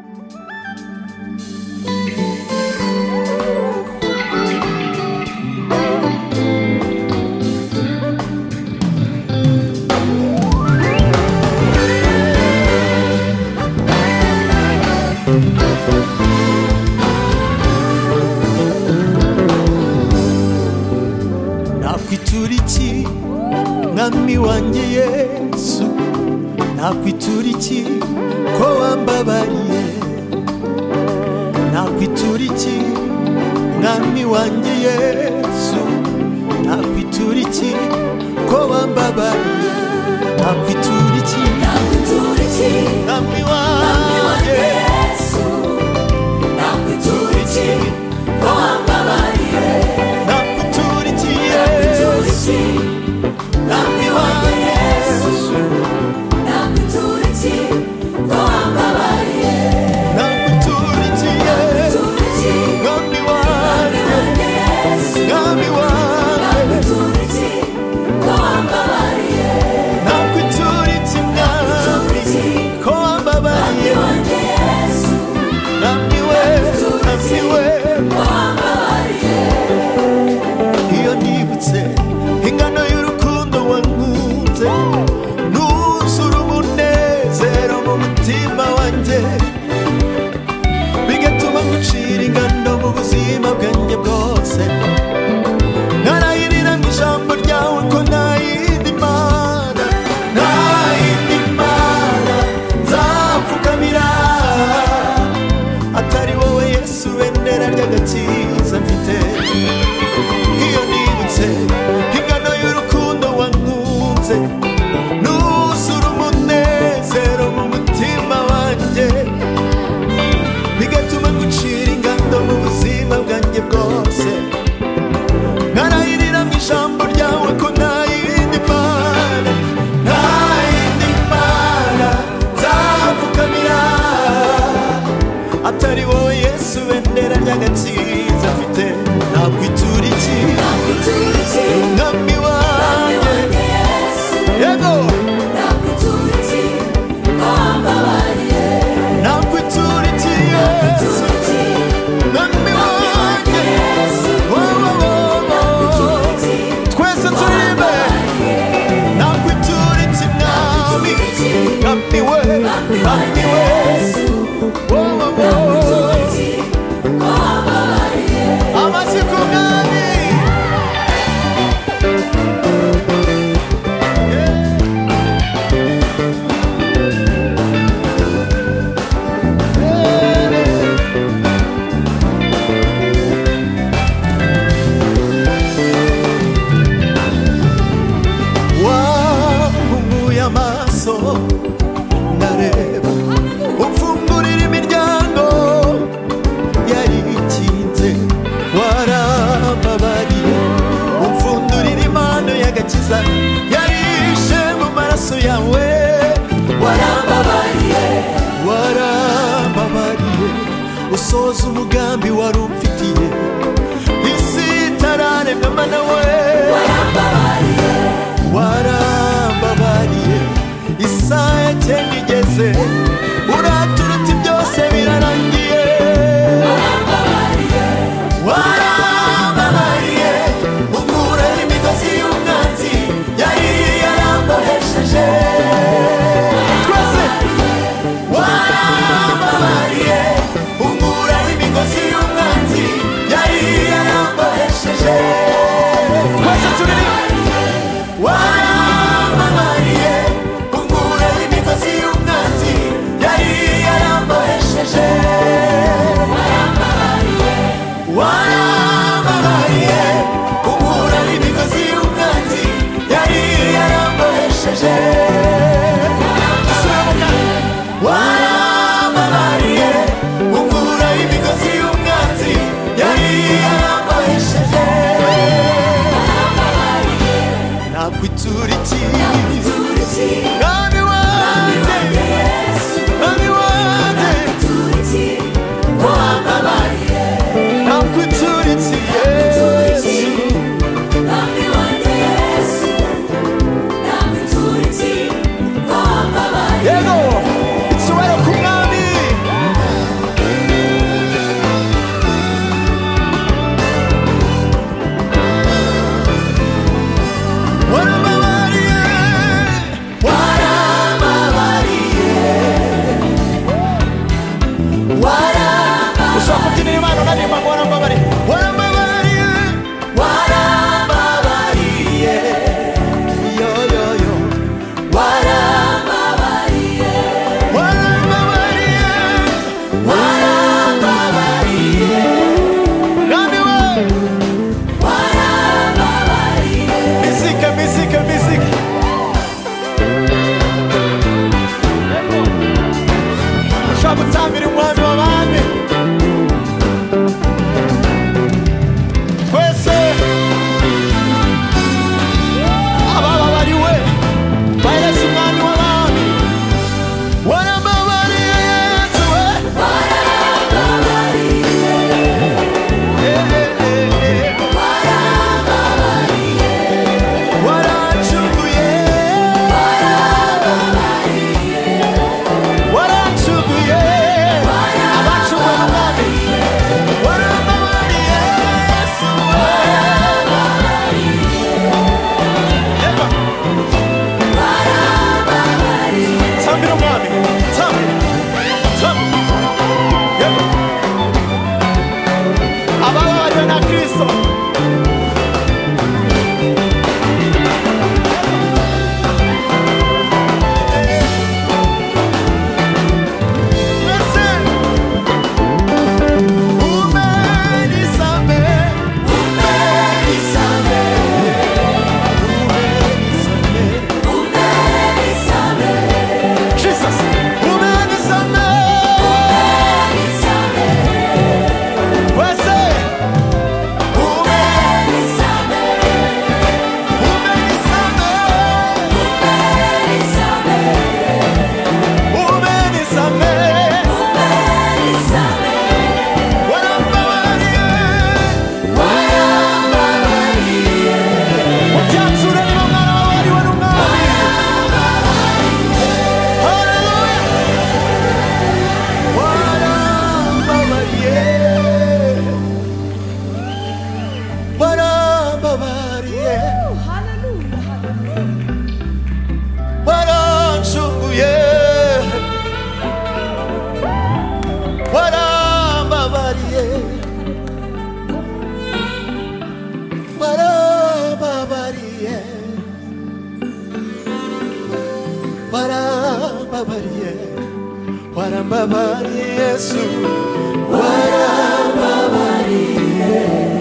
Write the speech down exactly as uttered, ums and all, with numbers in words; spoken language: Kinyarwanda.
Nakwituriki mwami wanjye Yesu, nakwituriki ko wambabariye, nakwituriki mwami wanjye Yesu, nakwituriki ko wambabariye, nakwituriki nakwituriki mwami wanjye Yesu, nakwituriki ko wambabariye, nakwituriki Yesu, mwami wanjye Yesu, nakwituriki ko wambabariye, nakwituriki Yesu, mwami wanjye Yesu, mwami wanjye nakwituriki ko wambabariye, nakwituriki mwami ko wambabariye, Yesu, mwami we mwami we ko wambabariye. iyo nibutse ingano y'urukundo wankunze, nuzura umunezero mu mutima wanjye, bigatuma ngucira ingano mu buzima bwanjye bwose, nkarahirira mu ijambo ryawe ko nta yindi mana, nta yindi mana nzapfukamira atari wowe Yesu, bendera ry'agakiza mfite. Iyo nibutse ingano y'urukundo wankunze, nuzura umunezero mu mutima wanjye, bigatuma ngucira ingando mu buzima bwanjye bwose, nkarahirira mu ijambo ryawe ko nta yindi mana, nta yindi mana nzapfukamira atari wowe Yesu, bendera ry'agakiza mfite. Nakwituriki Nakwituriki mwami wanjye Yesu, yego, nakwituriki ko wambabariye, nakwituriki Yesu, mwami wanjye twese turibe, nakwituriki mwami, mwami we mwami we amasiku mwami. Wahumuye amaso ndareba, umfungurira imiryango yari ikinze, warambabariye umfundurira impano y'agakiza yarishe mu maraso yawe, warambabariye, warambabariye usoza umugambi wari umfitiye, isi itararemwa mana we, warambabariye, warambabariye isaha yake nigeze, uraturuta byose birarangiye, warambabariye, warambabariye ukuraho imigozi y'umwanzi yari yarambohesheje, twese warambabariye ukuraho imigozi y'umwanzi turagutambira umwami w'abami twese abababariwe bahereza umwami w'abami warambabariye Yesu we waracunguye waracunguye abacunguwe n'umwami warambabariye Yesu we Eba tambira umwami tambira tambira Eba abababariwe na Kristo warambabariye Yesu warambabariye